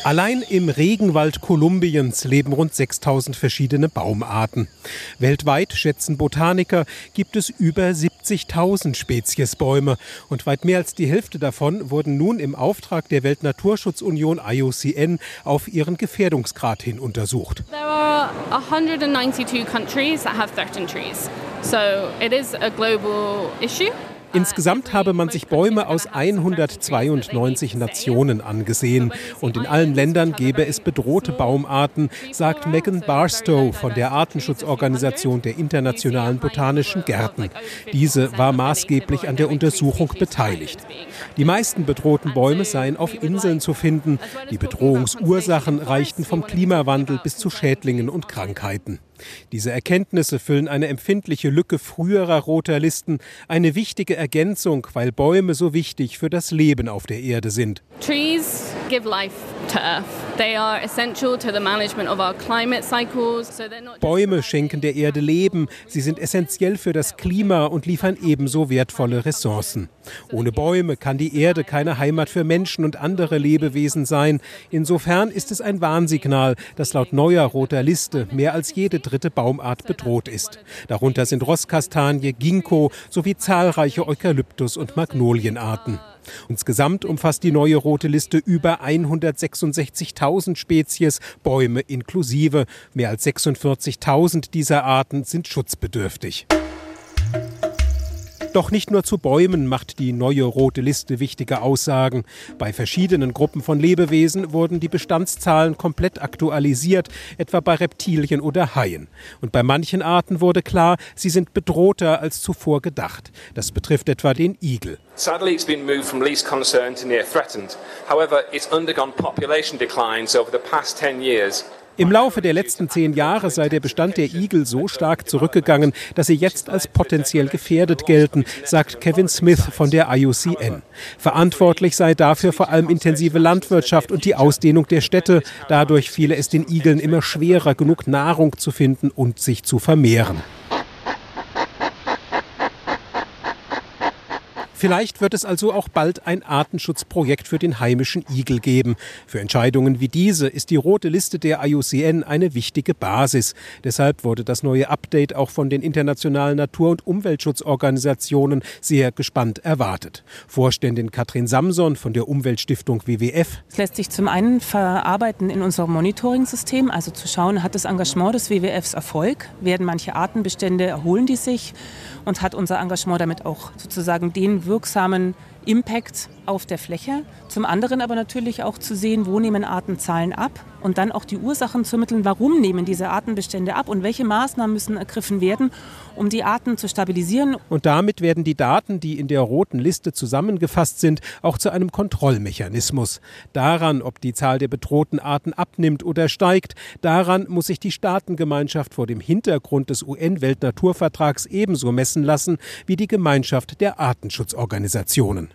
Allein im Regenwald Kolumbiens leben rund 6000 verschiedene Baumarten. Weltweit, schätzen Botaniker, gibt es über 70.000 Spezies Bäume. Und weit mehr als die Hälfte davon wurden nun im Auftrag der Weltnaturschutzunion IUCN auf ihren Gefährdungsgrad hin untersucht. There are 192 countries that have threatened trees. So it is a global issue. Insgesamt habe man sich Bäume aus 192 Nationen angesehen. Und in allen Ländern gäbe es bedrohte Baumarten, sagt Megan Barstow von der Artenschutzorganisation der Internationalen Botanischen Gärten. Diese war maßgeblich an der Untersuchung beteiligt. Die meisten bedrohten Bäume seien auf Inseln zu finden. Die Bedrohungsursachen reichten vom Klimawandel bis zu Schädlingen und Krankheiten. Diese Erkenntnisse füllen eine empfindliche Lücke früherer roter Listen, eine wichtige Ergänzung, weil Bäume so wichtig für das Leben auf der Erde sind. Trees give life to Earth. They are essential to the management of our climate cycles. Bäume schenken der Erde Leben. Sie sind essentiell für das Klima und liefern ebenso wertvolle Ressourcen. Ohne Bäume kann die Erde keine Heimat für Menschen und andere Lebewesen sein. Insofern ist es ein Warnsignal, dass laut neuer roter Liste mehr als jede dritte Baumart bedroht ist. Darunter sind Rosskastanie, Ginkgo sowie zahlreiche Eukalyptus- und Magnolienarten. Insgesamt umfasst die neue rote Liste über 166.000 Spezies, Bäume inklusive. Mehr als 46.000 dieser Arten sind schutzbedürftig. Doch nicht nur zu Bäumen macht die neue rote Liste wichtige Aussagen. Bei verschiedenen Gruppen von Lebewesen wurden die Bestandszahlen komplett aktualisiert, etwa bei Reptilien oder Haien. Und bei manchen Arten wurde klar, sie sind bedrohter als zuvor gedacht. Das betrifft etwa den Igel. Sadly, it's been moved from least concern to near threatened. However, it's undergone population declines over the past 10 years. Im Laufe der letzten 10 Jahre sei der Bestand der Igel so stark zurückgegangen, dass sie jetzt als potenziell gefährdet gelten, sagt Kevin Smith von der IUCN. Verantwortlich sei dafür vor allem intensive Landwirtschaft und die Ausdehnung der Städte. Dadurch fiele es den Igeln immer schwerer, genug Nahrung zu finden und sich zu vermehren. Vielleicht wird es also auch bald ein Artenschutzprojekt für den heimischen Igel geben. Für Entscheidungen wie diese ist die rote Liste der IUCN eine wichtige Basis. Deshalb wurde das neue Update auch von den internationalen Natur- und Umweltschutzorganisationen sehr gespannt erwartet. Vorständin Katrin Samson von der Umweltstiftung WWF. Es lässt sich zum einen verarbeiten in unserem Monitoring-System, also zu schauen, hat das Engagement des WWFs Erfolg, werden manche Artenbestände, erholen die sich und hat unser Engagement damit auch sozusagen den wirksamen Impact auf der Fläche. Zum anderen aber natürlich auch zu sehen, wo nehmen Artenzahlen ab und dann auch die Ursachen zu ermitteln, warum nehmen diese Artenbestände ab und welche Maßnahmen müssen ergriffen werden, um die Arten zu stabilisieren. Und damit werden die Daten, die in der roten Liste zusammengefasst sind, auch zu einem Kontrollmechanismus. Daran, ob die Zahl der bedrohten Arten abnimmt oder steigt, daran muss sich die Staatengemeinschaft vor dem Hintergrund des UN-Weltnaturvertrags ebenso messen lassen wie die Gemeinschaft der Artenschutzorganisationen.